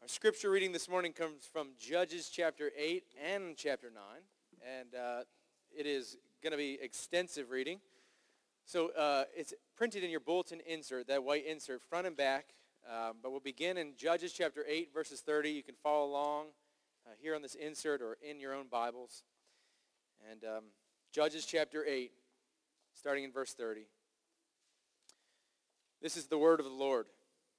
Our scripture reading this morning comes from Judges chapter 8 and chapter 9, and it is going to be extensive reading. So it's printed in your bulletin insert, that white insert, front and back, but we'll begin in Judges chapter 8, verses 30. You can follow along here on this insert or in your own Bibles. And Judges chapter 8, starting in verse 30. This is the word of the Lord.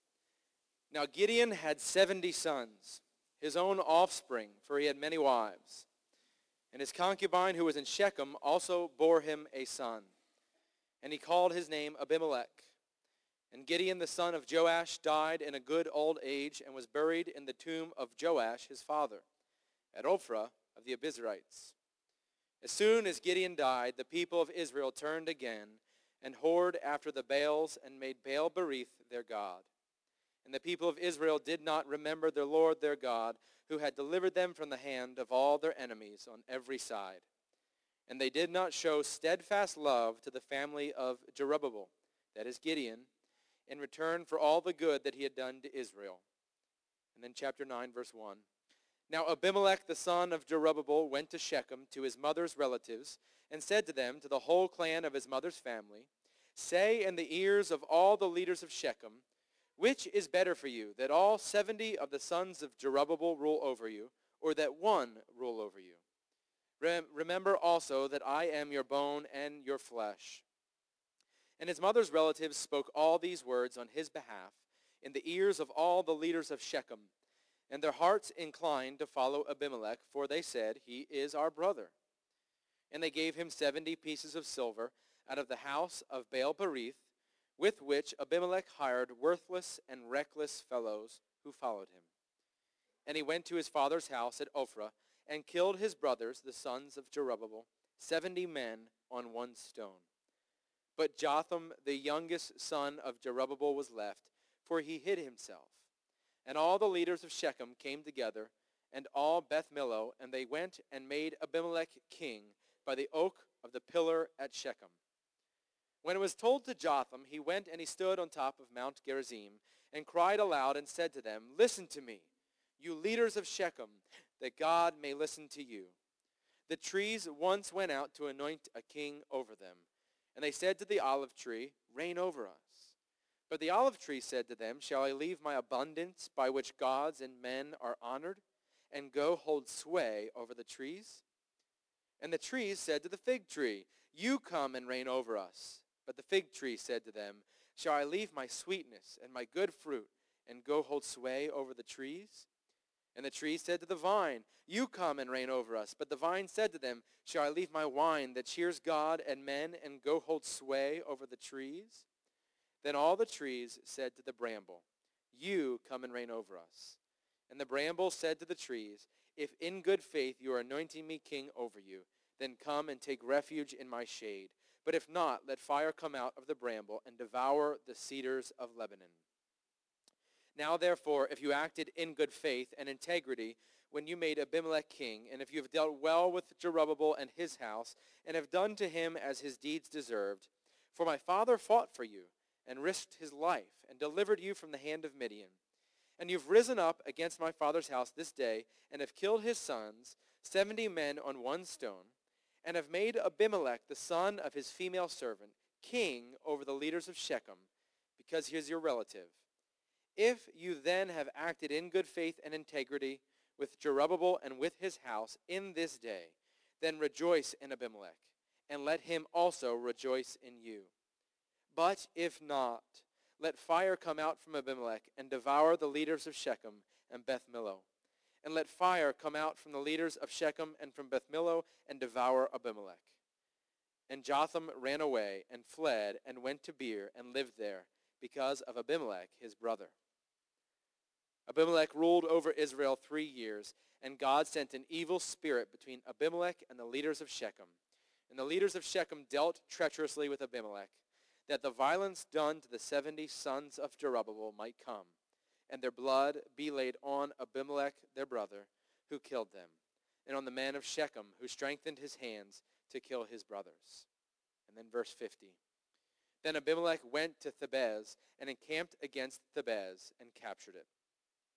Now Gideon had 70 sons, his own offspring, for he had many wives. And his concubine who was in Shechem also bore him a son. And he called his name Abimelech. And Gideon the son of Joash died in a good old age and was buried in the tomb of Joash his father, at Ophrah of the Abiezrites. As soon as Gideon died, the people of Israel turned again and whored after the Baals and made Baal-berith their god. And the people of Israel did not remember their Lord their God, who had delivered them from the hand of all their enemies on every side. And they did not show steadfast love to the family of Jerubbaal, that is Gideon, in return for all the good that he had done to Israel. And then chapter 9, verse 1. Now Abimelech the son of Jerubbaal went to Shechem to his mother's relatives, and said to them, to the whole clan of his mother's family, Say in the ears of all the leaders of Shechem, which is better for you, that all 70 of the sons of Jerubbaal rule over you, or that one rule over you? Remember also that I am your bone and your flesh. And his mother's relatives spoke all these words on his behalf in the ears of all the leaders of Shechem. And their hearts inclined to follow Abimelech, for they said, He is our brother. And they gave him 70 pieces of silver out of the house of Baal-berith, with which Abimelech hired worthless and reckless fellows who followed him. And he went to his father's house at Ophrah, and killed his brothers, the sons of Jerubbaal, 70 men on one stone. But Jotham, the youngest son of Jerubbaal, was left, for he hid himself. And all the leaders of Shechem came together, and all Beth Millo, and they went and made Abimelech king by the oak of the pillar at Shechem. When it was told to Jotham, he went and he stood on top of Mount Gerizim, and cried aloud and said to them, Listen to me, you leaders of Shechem, that God may listen to you. The trees once went out to anoint a king over them. And they said to the olive tree, Reign over us. But the olive tree said to them, Shall I leave my abundance by which gods and men are honored, and go hold sway over the trees? And the trees said to the fig tree, You come and reign over us. But the fig tree said to them, Shall I leave my sweetness and my good fruit, and go hold sway over the trees? And the tree said to the vine, You come and reign over us. But the vine said to them, Shall I leave my wine that cheers God and men, and go hold sway over the trees? Then all the trees said to the bramble, You come and reign over us. And the bramble said to the trees, If in good faith you are anointing me king over you, then come and take refuge in my shade. But if not, let fire come out of the bramble and devour the cedars of Lebanon. Now therefore, if you acted in good faith and integrity when you made Abimelech king, and if you have dealt well with Jerubbaal and his house, and have done to him as his deeds deserved, for my father fought for you, and risked his life, and delivered you from the hand of Midian. And you've risen up against my father's house this day, and have killed his sons, 70 men on one stone, and have made Abimelech, the son of his female servant, king over the leaders of Shechem, because he is your relative. If you then have acted in good faith and integrity with Jerubbaal and with his house in this day, then rejoice in Abimelech, and let him also rejoice in you. But if not, let fire come out from Abimelech and devour the leaders of Shechem and Beth Millo. And let fire come out from the leaders of Shechem and from Beth Millo and devour Abimelech. And Jotham ran away and fled and went to Beer and lived there because of Abimelech his brother. Abimelech ruled over Israel 3 years, and God sent an evil spirit between Abimelech and the leaders of Shechem. And the leaders of Shechem dealt treacherously with Abimelech, that the violence done to the 70 sons of Jerubbaal might come, and their blood be laid on Abimelech their brother, who killed them, and on the men of Shechem, who strengthened his hands to kill his brothers. And then verse 50. Then Abimelech went to Thebez, and encamped against Thebez, and captured it.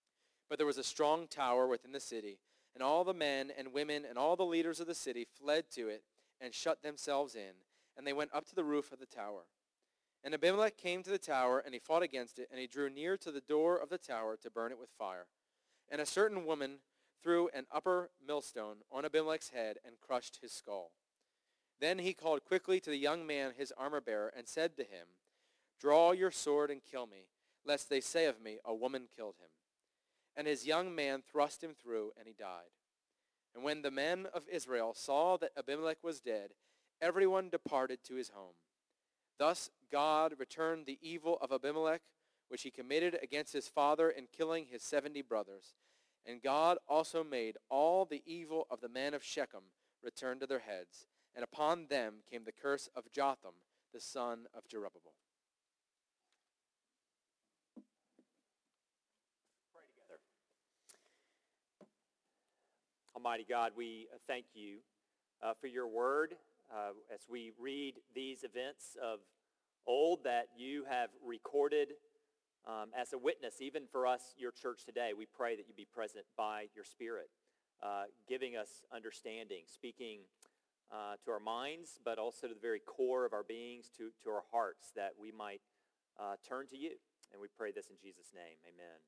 But there was a strong tower within the city, and all the men and women and all the leaders of the city fled to it and shut themselves in, and they went up to the roof of the tower. And Abimelech came to the tower, and he fought against it, and he drew near to the door of the tower to burn it with fire. And a certain woman threw an upper millstone on Abimelech's head and crushed his skull. Then he called quickly to the young man, his armor-bearer, and said to him, "Draw your sword and kill me, lest they say of me, a woman killed him." And his young man thrust him through, and he died. And when the men of Israel saw that Abimelech was dead, everyone departed to his home. Thus God returned the evil of Abimelech, which he committed against his father in killing his 70 brothers. And God also made all the evil of the men of Shechem return to their heads, and upon them came the curse of Jotham, the son of Jerubbaal. Pray together. Almighty God, we thank you for your word as we read these events of old that you have recorded as a witness, even for us, your church today. We pray that you be present by your Spirit, giving us understanding, speaking to our minds, but also to the very core of our beings, to our hearts, that we might turn to you. And we pray this in Jesus' name. Amen.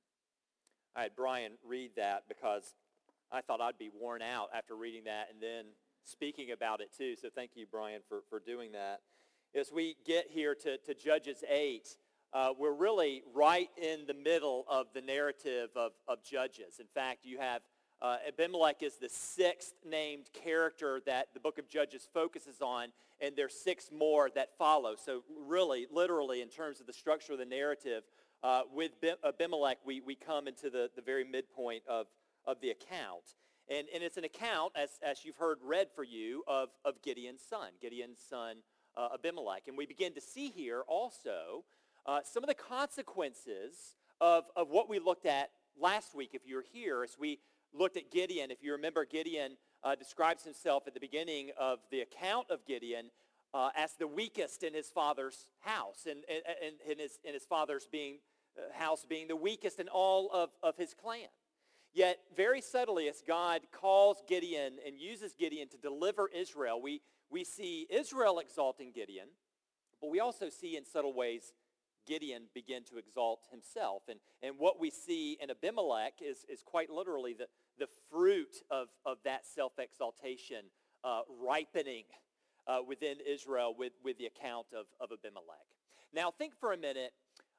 I had Brian read that because I thought I'd be worn out after reading that and then speaking about it too. So thank you, Brian, for doing that. As we get here to Judges 8, we're really right in the middle of the narrative of Judges. In fact, you have Abimelech is the sixth named character that the book of Judges focuses on, and there's six more that follow. So really, literally, in terms of the structure of the narrative, with Abimelech, we come into the very midpoint of the account. And it's an account, as you've heard read for you, of Gideon's son, Abimelech. And we begin to see here also some of the consequences of what we looked at last week, if you're here, as we looked at Gideon. If you remember, Gideon describes himself at the beginning of the account of Gideon as the weakest in his father's house, and in his father's house being the weakest in all of his clan. Yet, very subtly, as God calls Gideon and uses Gideon to deliver Israel, we see Israel exalting Gideon, but we also see in subtle ways Gideon begin to exalt himself. And what we see in Abimelech is quite literally the fruit of that self-exaltation ripening within Israel with the account of Abimelech. Now, think for a minute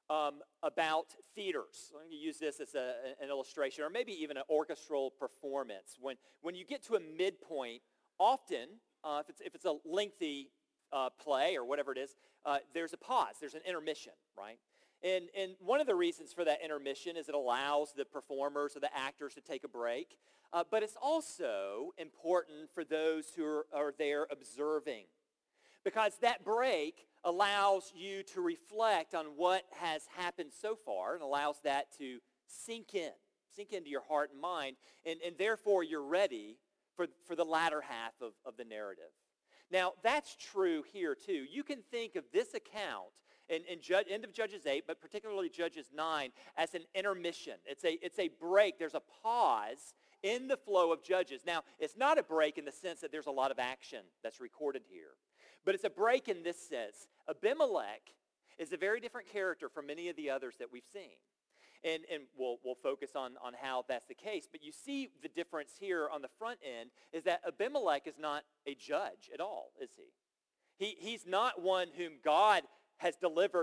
about theaters. I'm going to use this as an illustration, or maybe even an orchestral performance. When you get to a midpoint, often, if it's a lengthy play or whatever it is, there's a pause, there's an intermission, right? And one of the reasons for that intermission is it allows the performers or the actors to take a break, but it's also important for those who are there observing, because that break allows you to reflect on what has happened so far and allows that to sink into your heart and mind, and therefore you're ready for the latter half of the narrative. Now, that's true here too. You can think of this account in end of Judges 8, but particularly Judges 9, as an intermission. It's a break. There's a pause in the flow of Judges. Now, it's not a break in the sense that there's a lot of action that's recorded here, but it's a break in this sense. Abimelech is a very different character from many of the others that we've seen. And we'll focus on how that's the case. But you see the difference here on the front end is that Abimelech is not a judge at all, is he? He's not one whom God has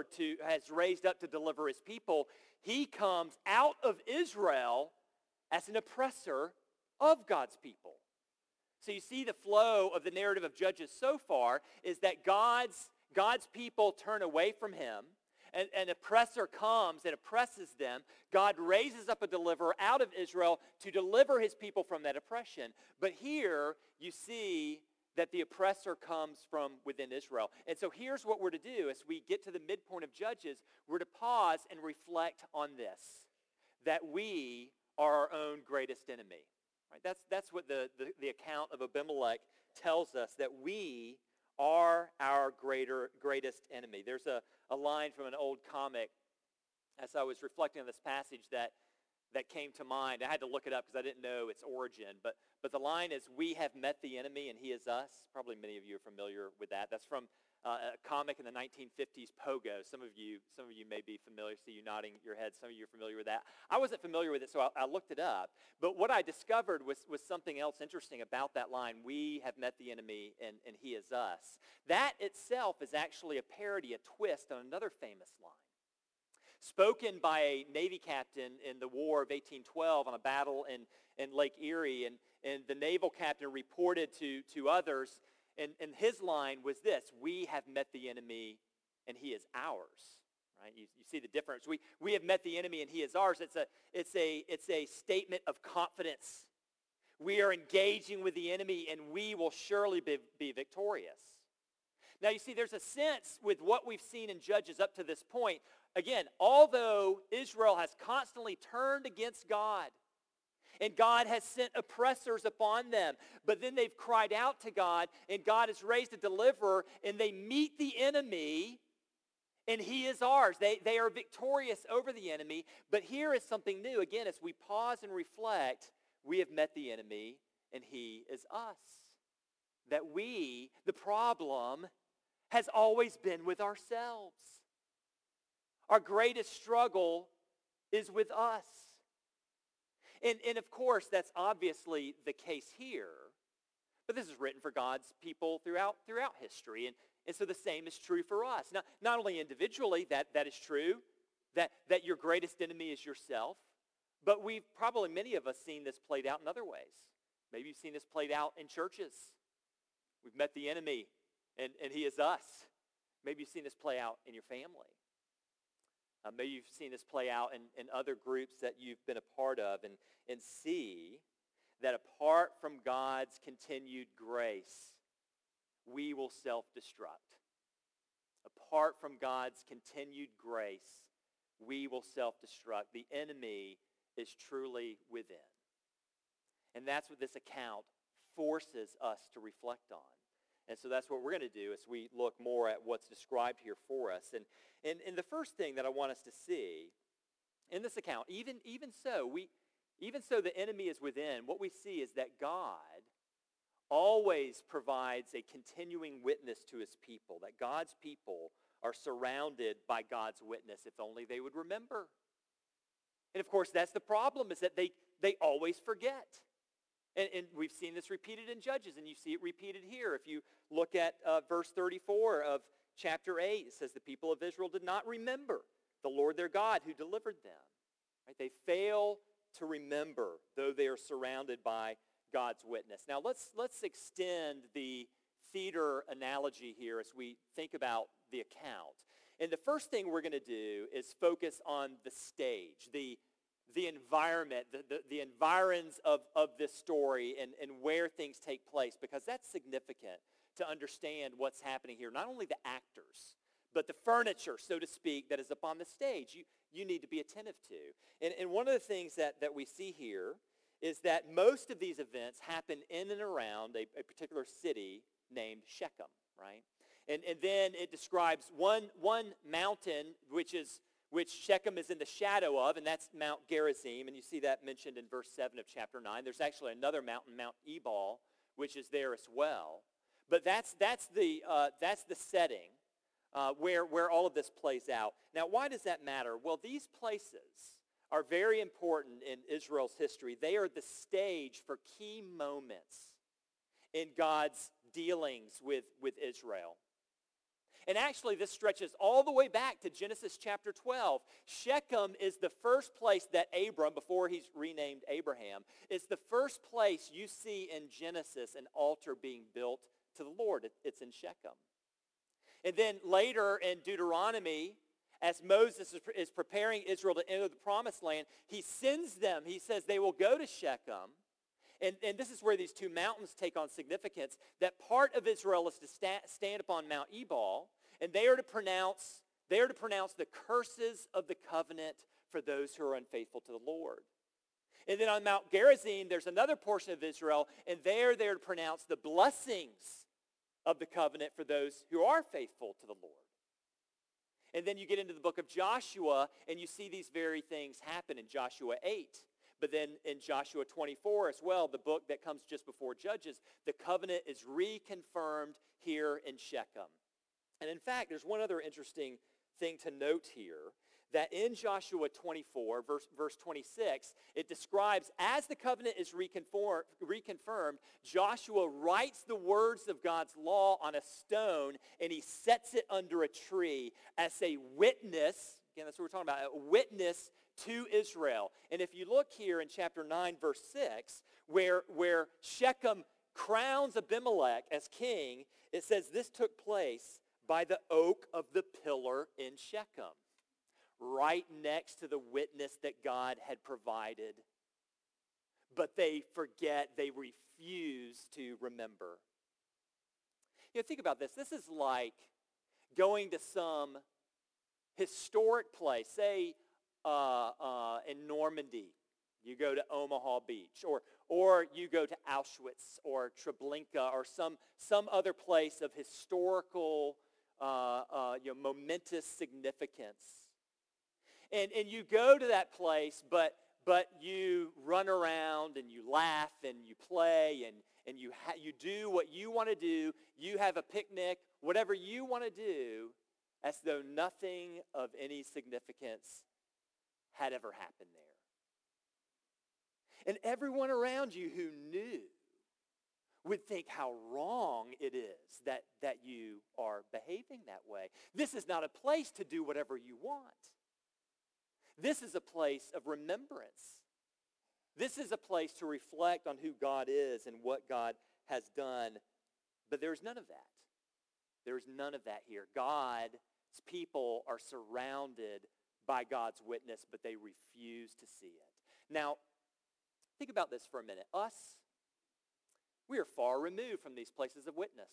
raised up to deliver his people. He comes out of Israel as an oppressor of God's people. So you see the flow of the narrative of Judges so far is that God's people turn away from him. An oppressor comes and oppresses them. God raises up a deliverer out of Israel to deliver his people from that oppression. But here you see that the oppressor comes from within Israel. And so here's what we're to do as we get to the midpoint of Judges. We're to pause and reflect on this, that we are our own greatest enemy. Right? That's what the account of Abimelech tells us, that we are our greatest enemy. There's a line from an old comic as I was reflecting on this passage that that came to mind. I had to look it up because I didn't know its origin. But the line is, "We have met the enemy and he is us." Probably many of you are familiar with that. That's from a comic in the 1950s, Pogo. Some of you may be familiar. See you nodding your head. Some of you are familiar with that. I wasn't familiar with it, so I looked it up. But what I discovered was something else interesting about that line, "We have met the enemy and he is us." That itself is actually a parody, a twist on another famous line, spoken by a Navy captain in the War of 1812 on a battle in Lake Erie. And the naval captain reported to others, and his line was this: "We have met the enemy and he is ours." Right? You see the difference. We have met the enemy and he is ours. It's a statement of confidence. We are engaging with the enemy and we will surely be victorious. Now, you see, there's a sense with what we've seen in Judges up to this point. Again, although Israel has constantly turned against God, and God has sent oppressors upon them, but then they've cried out to God, and God has raised a deliverer, and they meet the enemy, and he is ours. They are victorious over the enemy. But here is something new. Again, as we pause and reflect, we have met the enemy, and he is us. That the problem has always been with ourselves. Our greatest struggle is with us. And of course, that's obviously the case here. But this is written for God's people throughout history. And so the same is true for us. Now, not only individually, that is true, that your greatest enemy is yourself, but we've probably, many of us, seen this played out in other ways. Maybe you've seen this played out in churches. We've met the enemy, and he is us. Maybe you've seen this play out in your family. Maybe you've seen this play out in other groups that you've been a part of, and see that apart from God's continued grace, we will self-destruct. Apart from God's continued grace, we will self-destruct. The enemy is truly within. And that's what this account forces us to reflect on. And so that's what we're going to do as we look more at what's described here for us. And the first thing that I want us to see in this account, even so the enemy is within, what we see is that God always provides a continuing witness to his people, that God's people are surrounded by God's witness if only they would remember. And of course, that's the problem, is that they always forget. And we've seen this repeated in Judges, and you see it repeated here. If you look at verse 34 of chapter 8, it says the people of Israel did not remember the Lord their God who delivered them. Right? They fail to remember, though they are surrounded by God's witness. Now let's extend the theater analogy here as we think about the account. And the first thing we're going to do is focus on the stage, the environment, the environs of this story and where things take place, because that's significant to understand what's happening here. Not only the actors, but the furniture, so to speak, that is up on the stage, you need to be attentive to. And one of the things that we see here is that most of these events happen in and around a particular city named Shechem, right? And then it describes one mountain which Shechem is in the shadow of, and that's Mount Gerizim, and you see that mentioned in verse 7 of chapter 9. There's actually another mountain, Mount Ebal, which is there as well. But that's the setting where all of this plays out. Now, why does that matter? Well, these places are very important in Israel's history. They are the stage for key moments in God's dealings with Israel. And actually, this stretches all the way back to Genesis chapter 12. Shechem is the first place that Abram, before he's renamed Abraham, is the first place you see in Genesis an altar being built to the Lord. It's in Shechem. And then later in Deuteronomy, as Moses is preparing Israel to enter the promised land, he sends them. He says they will go to Shechem. And this is where these two mountains take on significance, that part of Israel is to stand upon Mount Ebal, and they are to pronounce the curses of the covenant for those who are unfaithful to the Lord. And then on Mount Gerizim, there's another portion of Israel, and they're there to pronounce the blessings of the covenant for those who are faithful to the Lord. And then you get into the book of Joshua, and you see these very things happen in Joshua 8. But then in Joshua 24 as well, the book that comes just before Judges, the covenant is reconfirmed here in Shechem. And in fact, there's one other interesting thing to note here, that in Joshua 24, verse 26, it describes as the covenant is reconfirmed, Joshua writes the words of God's law on a stone, and he sets it under a tree as a witness. Again, that's what we're talking about, a witness to Israel. And if you look here in chapter 9, verse 6, where Shechem crowns Abimelech as king, it says this took place by the oak of the pillar in Shechem, right next to the witness that God had provided. But they forget, they refuse to remember. Think about this. This is like going to some historic place, say in Normandy. You go to Omaha Beach, or you go to Auschwitz or Treblinka or some other place of historical momentous significance. And you go to that place, but you run around and you laugh and you play and you do what you want to do. You have a picnic, whatever you want to do, as though nothing of any significance had ever happened there. And everyone around you who knew would think how wrong it is that you are behaving that way. This is not a place to do whatever you want. This is a place of remembrance. This is a place to reflect on who God is and what God has done. But there's none of that. There's none of that here. God's people are surrounded by God's witness, but they refuse to see it. Now, think about this for a minute. We are far removed from these places of witness.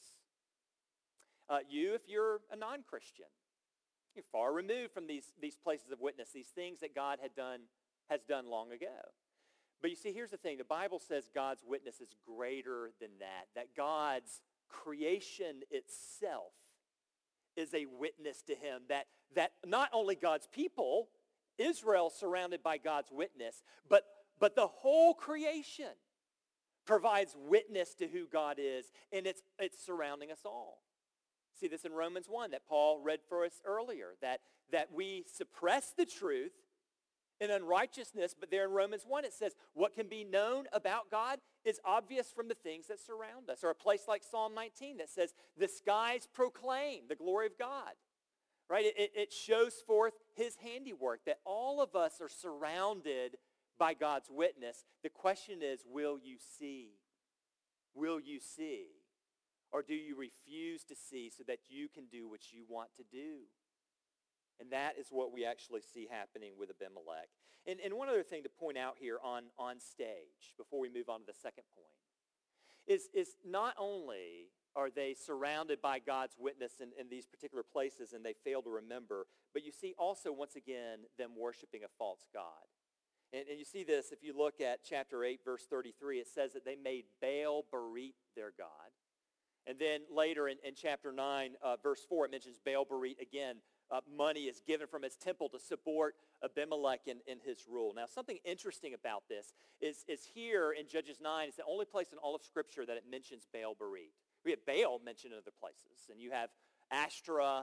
You, if you're a non-Christian, you're far removed from these places of witness, these things that God has done long ago. But you see, here's the thing. The Bible says God's witness is greater than that God's creation itself is a witness to him, that not only God's people, Israel surrounded by God's witness, but the whole creation provides witness to who God is, and it's surrounding us all. See this in Romans 1 that Paul read for us earlier, that we suppress the truth in unrighteousness, but there in Romans 1 it says what can be known about God is obvious from the things that surround us. Or a place like Psalm 19 that says the skies proclaim the glory of God. Right? It shows forth his handiwork, that all of us are surrounded by God's witness. The question is, will you see? Will you see? Or do you refuse to see so that you can do what you want to do? And that is what we actually see happening with Abimelech. And one other thing to point out here on stage, before we move on to the second point, is not only are they surrounded by God's witness in these particular places and they fail to remember, but you see also, once again, them worshiping a false god. And you see this if you look at chapter 8, verse 33. It says that they made Baal Berit their god. And then later in chapter 9, verse 4, it mentions Baal Berit again. Money is given from his temple to support Abimelech in his rule. Now, something interesting about this is here in Judges 9, it's the only place in all of Scripture that it mentions Baal Berit. We have Baal mentioned in other places, and you have Ashtoreth,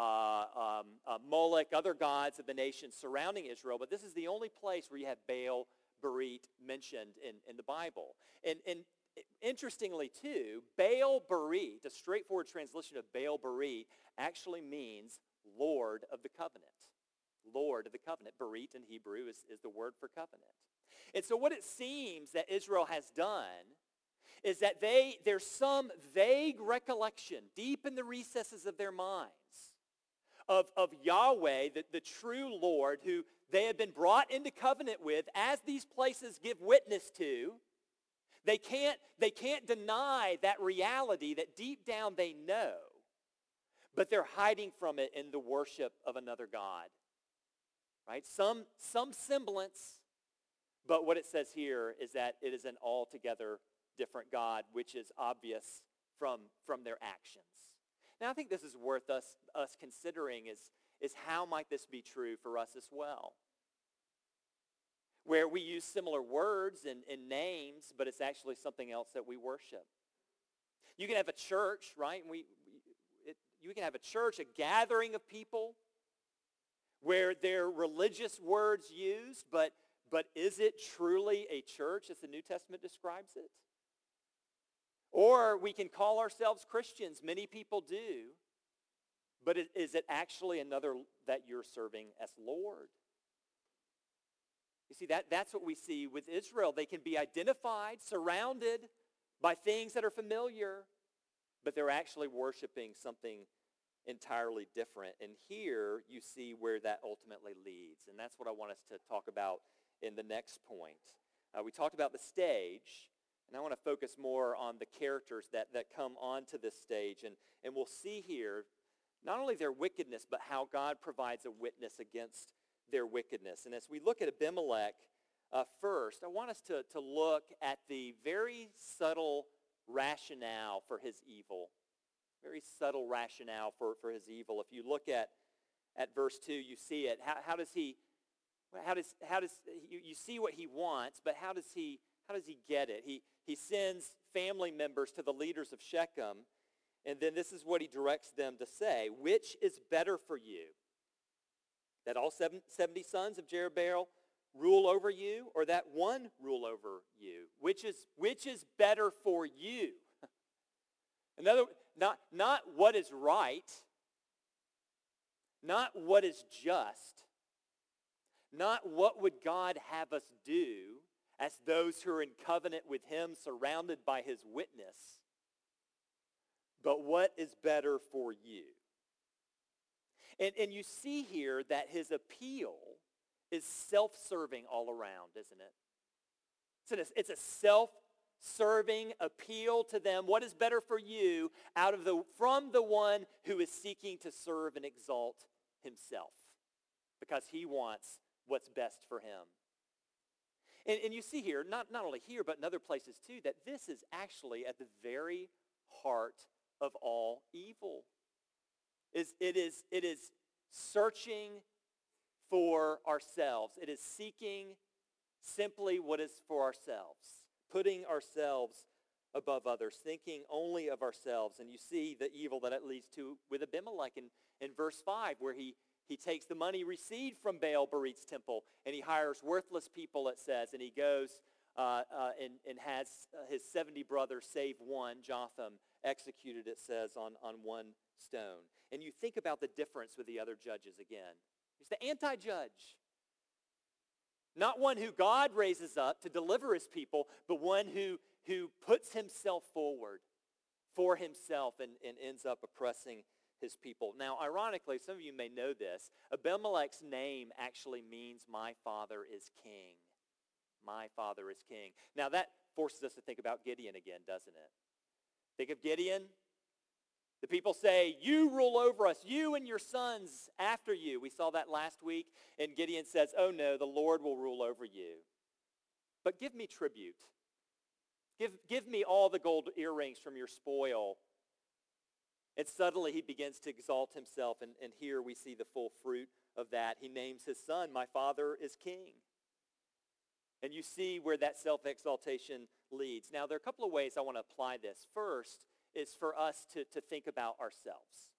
Moloch, other gods of the nations surrounding Israel, but this is the only place where you have Baal Berit mentioned in the Bible. And interestingly, too, Baal Berit, a straightforward translation of Baal Berit, actually means Lord of the covenant. Lord of the covenant. Berit in Hebrew is the word for covenant. And so what it seems that Israel has done is that there's some vague recollection deep in the recesses of their minds of Yahweh, the true Lord, who they have been brought into covenant with, as these places give witness to. They can't deny that reality that deep down they know, but they're hiding from it in the worship of another god. Right? Some semblance, but what it says here is that it is an altogether different God, which is obvious from their actions. Now, I think this is worth us considering is how might this be true for us as well? Where we use similar words and names, but it's actually something else that we worship. You can have a church, right? You can have a church, a gathering of people, where there are religious words used, but is it truly a church as the New Testament describes it? Or we can call ourselves Christians. Many people do. But is it actually another that you're serving as Lord? You see, that's what we see with Israel. They can be identified, surrounded by things that are familiar, but they're actually worshiping something entirely different. And here you see where that ultimately leads. And that's what I want us to talk about in the next point. We talked about the stage, and I want to focus more on the characters that come onto this stage. And we'll see here not only their wickedness, but how God provides a witness against their wickedness. And as we look at Abimelech first, I want us to look at the very subtle rationale for his evil. Very subtle rationale for his evil. If you look at verse 2, you see it. How does he you see what he wants, but how does he get it? He sends family members to the leaders of Shechem, and then this is what he directs them to say: which is better for you, that all 70 sons of Jerubbaal rule over you, or that one rule over you? Which is better for you? Not what is right, not what is just, not what would God have us do as those who are in covenant with him, surrounded by his witness, but what is better for you. And you see here that his appeal is self-serving all around, isn't it? It's a self-serving appeal to them. What is better for you from the one who is seeking to serve and exalt himself, because he wants what's best for him. And you see here, not only here, but in other places too, that this is actually at the very heart of all evil. It is searching for ourselves. It is seeking simply what is for ourselves, putting ourselves above others, thinking only of ourselves. And you see the evil that it leads to with Abimelech in verse 5, where he takes the money received from Baal-Berit's temple, and he hires worthless people, it says, and he goes and has his 70 brothers, save one, Jotham, executed, it says, on one stone. And you think about the difference with the other judges again. He's the anti-judge. Not one who God raises up to deliver his people, but one who puts himself forward for himself and ends up oppressing his people. Now, ironically, some of you may know this, Abimelech's name actually means my father is king. My father is king. Now, that forces us to think about Gideon again, doesn't it? Think of Gideon. The people say, you rule over us, you and your sons after you. We saw that last week, and Gideon says, oh no, the Lord will rule over you. But give me tribute. Give me all the gold earrings from your spoil. And suddenly he begins to exalt himself, and here we see the full fruit of that. He names his son, my father is king. And you see where that self-exaltation leads. Now, there are a couple of ways I want to apply this. First is for us to think about ourselves.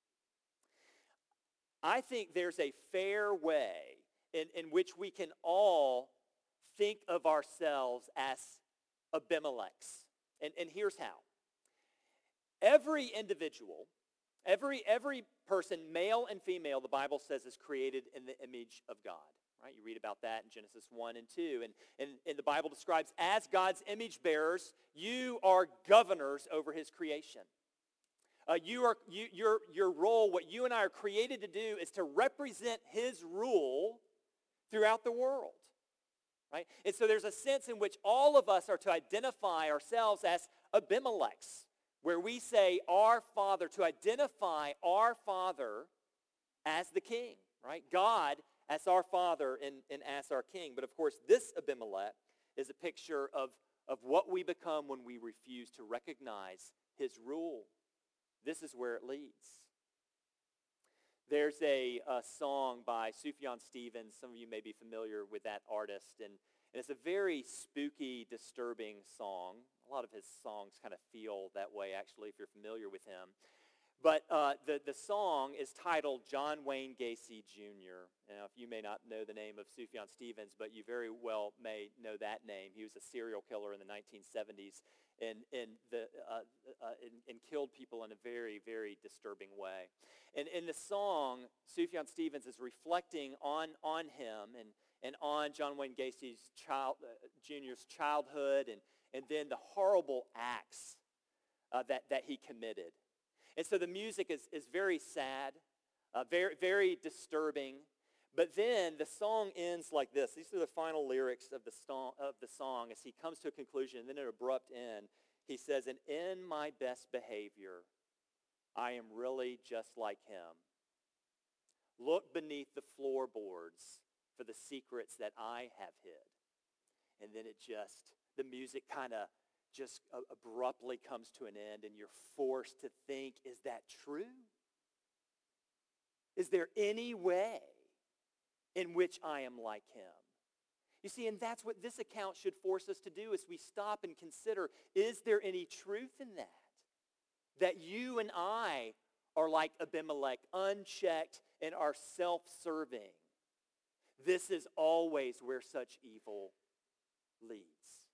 I think there's a fair way in which we can all think of ourselves as Abimelechs. And here's how. Every individual, every person, male and female, the Bible says is created in the image of God. Right? You read about that in Genesis 1 and 2. And the Bible describes as God's image bearers, you are governors over his creation. Your role, what you and I are created to do, is to represent his rule throughout the world. Right? And so there's a sense in which all of us are to identify ourselves as Abimelechs, where we say our Father, to identify our Father as the king. Right? God as our Father and as our King. But of course, this Abimelech is a picture of what we become when we refuse to recognize his rule. This is where it leads. There's a song by Sufjan Stevens. Some of you may be familiar with that artist. And it's a very spooky, disturbing song. A lot of his songs kind of feel that way, actually, if you're familiar with him. But the song is titled John Wayne Gacy Jr. Now, if you may not know the name of Sufjan Stevens, but you very well may know that name. He was a serial killer in the 1970s and killed people in a very, very disturbing way. And in the song, Sufjan Stevens is reflecting on him and on John Wayne Gacy's Jr.'s childhood and then the horrible acts that he committed. And so the music is very sad, very, very disturbing. But then the song ends like this. These are the final lyrics of the song as he comes to a conclusion, and then an abrupt end. He says, "And in my best behavior, I am really just like him. Look beneath the floorboards for the secrets that I have hid." And then the music kind of just abruptly comes to an end, and you're forced to think, is that true? Is there any way in which I am like him? You see, and that's what this account should force us to do as we stop and consider, is there any truth in that? That you and I are like Abimelech, unchecked and are self-serving. This is always where such evil leads.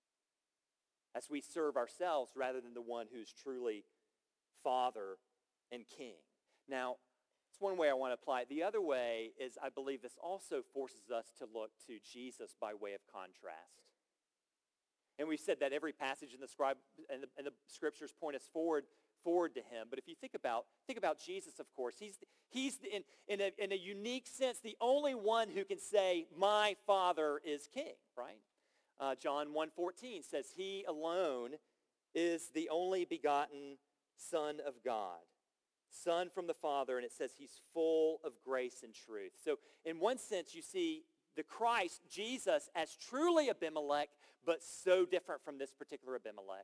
As we serve ourselves rather than the one who's truly Father and King. Now, it's one way I want to apply it. The other way is I believe this also forces us to look to Jesus by way of contrast. And we've said that every passage in the scriptures point us forward to him. But if you think about Jesus, of course, he's in a unique sense the only one who can say, "My Father is King," right? John 1:14 says he alone is the only begotten Son of God, Son from the Father, and it says he's full of grace and truth. So in one sense, you see the Christ, Jesus, as truly Abimelech, but so different from this particular Abimelech.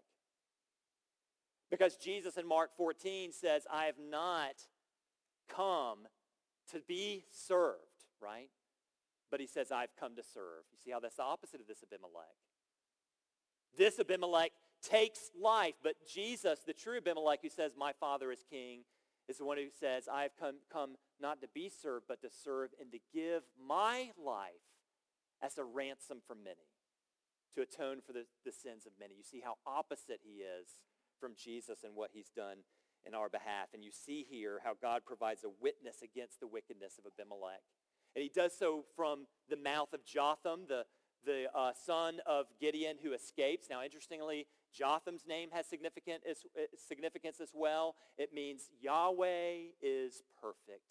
Because Jesus in Mark 14 says, "I have not come to be served," right? But he says, "I've come to serve." You see how that's the opposite of this Abimelech. This Abimelech takes life, but Jesus, the true Abimelech who says, "My Father is King," is the one who says, "I have come not to be served, but to serve and to give my life as a ransom for many, to atone for the sins of many." You see how opposite he is from Jesus and what he's done in our behalf. And you see here how God provides a witness against the wickedness of Abimelech. And he does so from the mouth of Jotham, the son of Gideon who escapes. Now, interestingly, Jotham's name has significance as well. It means Yahweh is perfect.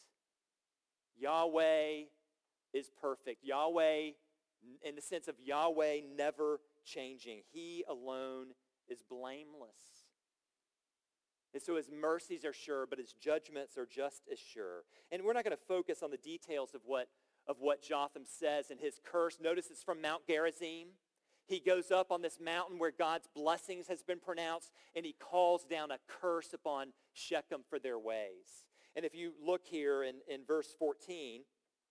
Yahweh is perfect. Yahweh, in the sense of Yahweh never changing. He alone is blameless. And so his mercies are sure, but his judgments are just as sure. And we're not going to focus on the details of what Jotham says in his curse. Notice it's from Mount Gerizim. He goes up on this mountain where God's blessings has been pronounced, and he calls down a curse upon Shechem for their ways. And if you look here in verse 14,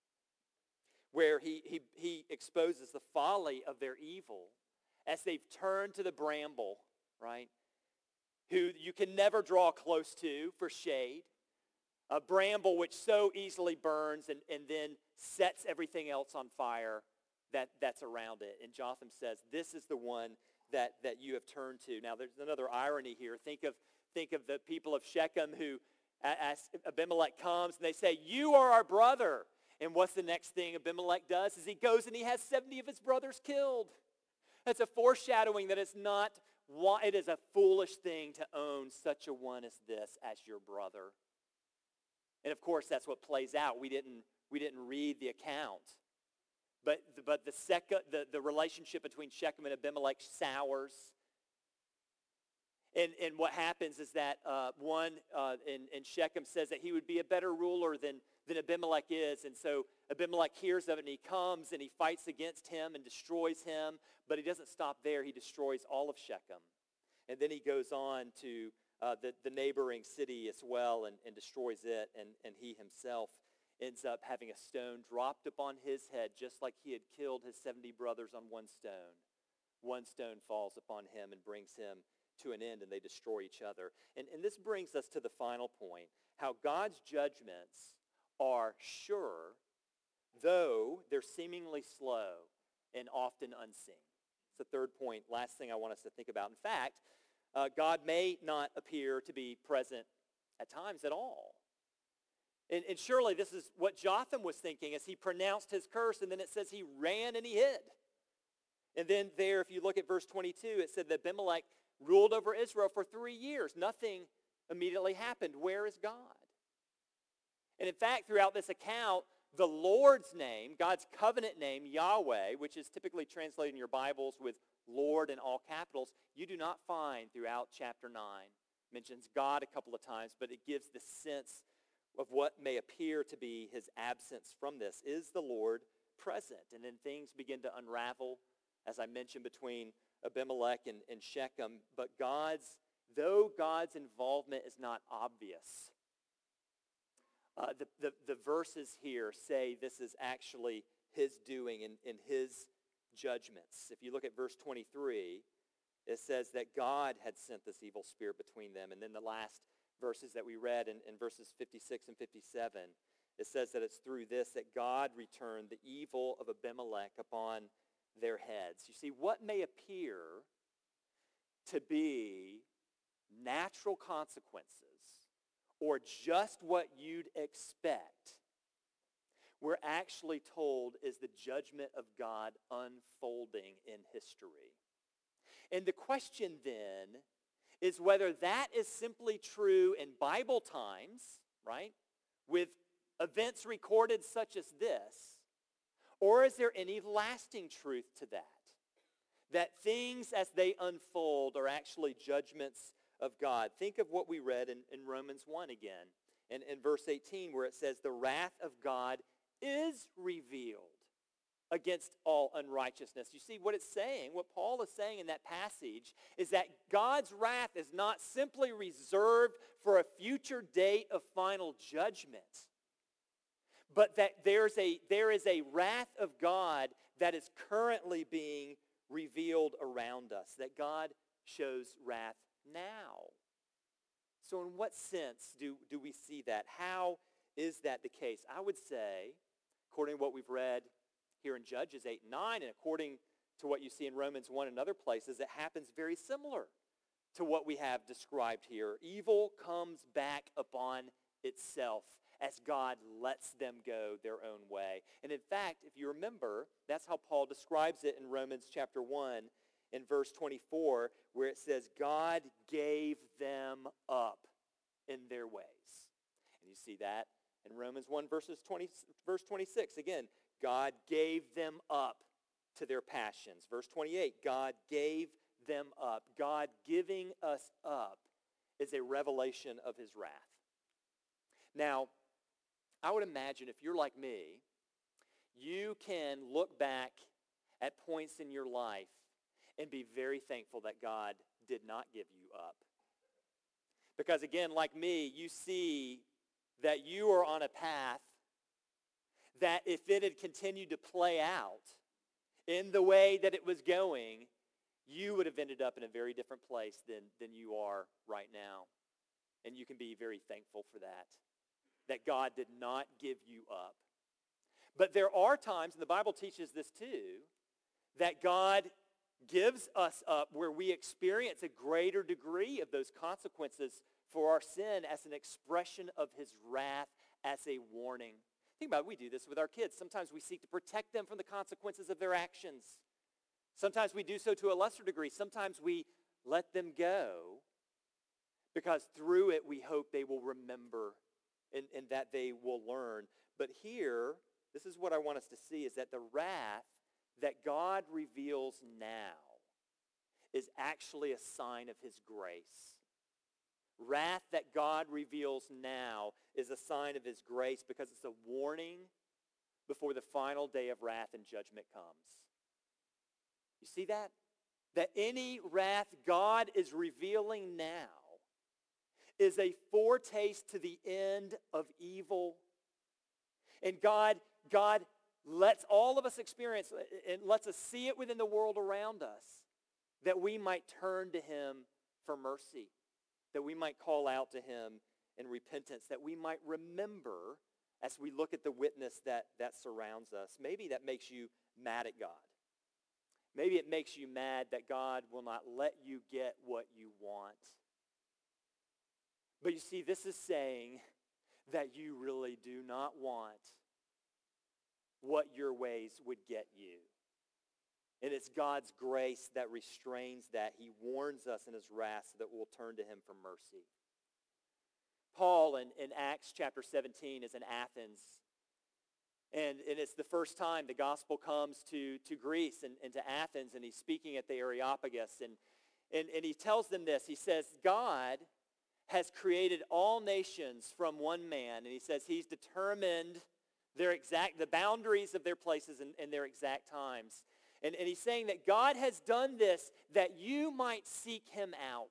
where he exposes the folly of their evil as they've turned to the bramble, right? Who you can never draw close to for shade. A bramble which so easily burns and then sets everything else on fire that's around it. And Jotham says, "This is the one that you have turned to." Now, there's another irony here. Think of the people of Shechem who, as Abimelech comes, and they say, "You are our brother." And what's the next thing Abimelech does? Is he goes and he has 70 of his brothers killed. That's a foreshadowing that it is a foolish thing to own such a one as this as your brother. And of course, that's what plays out. We didn't read the account. But the relationship between Shechem and Abimelech sours. And what happens is that one in Shechem says that he would be a better ruler than Abimelech is. And so Abimelech hears of it, and he comes and he fights against him and destroys him. But he doesn't stop there. He destroys all of Shechem. And then he goes on to the neighboring city as well and destroys it, and he himself ends up having a stone dropped upon his head, just like he had killed his 70 brothers on one stone. One stone falls upon him and brings him to an end, and they destroy each other. And this brings us to the final point, how God's judgments are sure, though they're seemingly slow and often unseen. It's the third point, last thing I want us to think about. In fact, God may not appear to be present at times at all. And surely this is what Jotham was thinking as he pronounced his curse, and then it says he ran and he hid. And then there, if you look at verse 22, it said that Abimelech ruled over Israel for 3 years. Nothing immediately happened. Where is God? And in fact, throughout this account, the Lord's name, God's covenant name, Yahweh, which is typically translated in your Bibles with Lord in all capitals, you do not find throughout chapter 9. It mentions God a couple of times, but it gives the sense of what may appear to be his absence from this. Is the Lord present? And then things begin to unravel, as I mentioned, between Abimelech and Shechem. But though God's involvement is not obvious, the verses here say this is actually his doing in his judgments. If you look at verse 23, it says that God had sent this evil spirit between them. And then the last verses that we read in verses 56 and 57, it says that it's through this that God returned the evil of Abimelech upon their heads. You see, what may appear to be natural consequences or just what you'd expect, we're actually told is the judgment of God unfolding in history. And the question then is whether that is simply true in Bible times, right, with events recorded such as this, or is there any lasting truth to that? That things as they unfold are actually judgments of God. Think of what we read in Romans 1 again, in verse 18, where it says, the wrath of God is revealed against all unrighteousness. You see what it's saying, what Paul is saying in that passage, is that God's wrath is not simply reserved for a future date of final judgment, but that there is a wrath of God that is currently being revealed around us, that God shows wrath now. So in what sense do we see that? How is that the case? I would say, according to what we've read here in Judges 8 and 9, and according to what you see in Romans 1 and other places, it happens very similar to what we have described here. Evil comes back upon itself as God lets them go their own way. And in fact, if you remember, that's how Paul describes it in Romans chapter 1 in verse 24, where it says, God gave them up in their ways. And you see that in Romans 1 verse 26. Again, God gave them up to their passions. Verse 28, God gave them up. God giving us up is a revelation of his wrath. Now, I would imagine if you're like me, you can look back at points in your life and be very thankful that God did not give you up. Because again, like me, you see that you are on a path that if it had continued to play out in the way that it was going, you would have ended up in a very different place than you are right now. And you can be very thankful for that God did not give you up. But there are times, and the Bible teaches this too, that God gives us up where we experience a greater degree of those consequences for our sin as an expression of his wrath, as a warning. Think about it, we do this with our kids. Sometimes we seek to protect them from the consequences of their actions. Sometimes we do so to a lesser degree. Sometimes we let them go because through it we hope they will remember and that they will learn. But here, this is what I want us to see, is that the wrath that God reveals now is actually a sign of his grace. Wrath that God reveals now is a sign of his grace because it's a warning before the final day of wrath and judgment comes. You see that? That any wrath God is revealing now is a foretaste to the end of evil. And God lets all of us experience and lets us see it within the world around us, that we might turn to him for mercy, that we might call out to him in repentance, that we might remember as we look at the witness that surrounds us. Maybe that makes you mad at God. Maybe it makes you mad that God will not let you get what you want. But you see, this is saying that you really do not want what your ways would get you. And it's God's grace that restrains that. He warns us in his wrath so that we'll turn to him for mercy. Paul in Acts chapter 17 is in Athens. And it's the first time the gospel comes to Greece and to Athens, and he's speaking at the Areopagus. And he tells them this. He says, God has created all nations from one man. And he says he's determined the boundaries of their places and their exact times. And he's saying that God has done this that you might seek him out.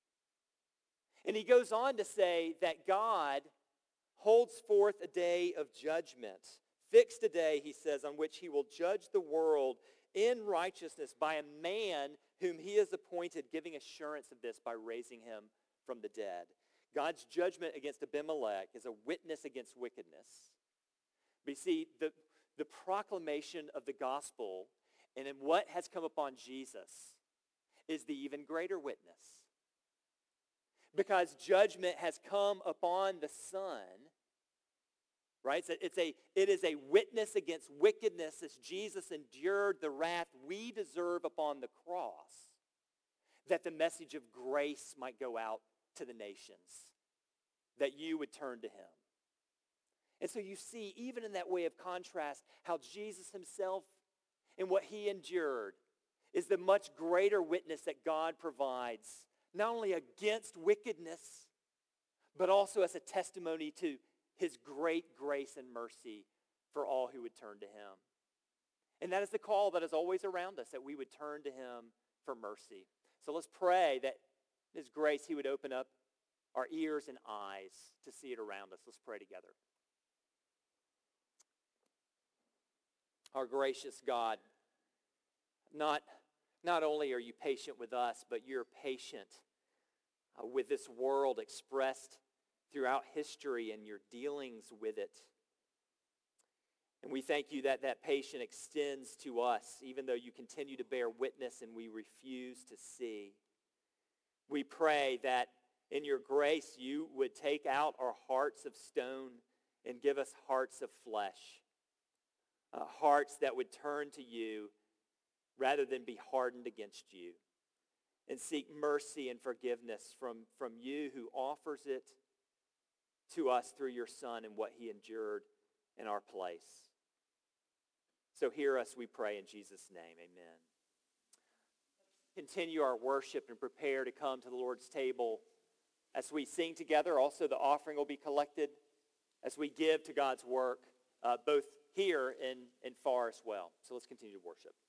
And he goes on to say that God holds forth a day of judgment, fixed a day, he says, on which he will judge the world in righteousness by a man whom he has appointed, giving assurance of this by raising him from the dead. God's judgment against Abimelech is a witness against wickedness. But you see, the proclamation of the gospel and in what has come upon Jesus is the even greater witness. Because judgment has come upon the Son, right? So it is a witness against wickedness as Jesus endured the wrath we deserve upon the cross, that the message of grace might go out to the nations, that you would turn to him. And so you see, even in that way of contrast, how Jesus himself and what he endured is the much greater witness that God provides, not only against wickedness, but also as a testimony to his great grace and mercy for all who would turn to him. And that is the call that is always around us, that we would turn to him for mercy. So let's pray that his grace, he would open up our ears and eyes to see it around us. Let's pray together. Our gracious God, not only are you patient with us, but you're patient with this world expressed throughout history and your dealings with it. And we thank you that that patience extends to us, even though you continue to bear witness and we refuse to see. We pray that in your grace you would take out our hearts of stone and give us hearts of flesh. Hearts that would turn to you rather than be hardened against you, and seek mercy and forgiveness from you who offers it to us through your Son and what he endured in our place. So hear us, we pray in Jesus' name. Amen. Continue our worship and prepare to come to the Lord's table. As we sing together, also the offering will be collected as we give to God's work, both here and far as well. So let's continue to worship.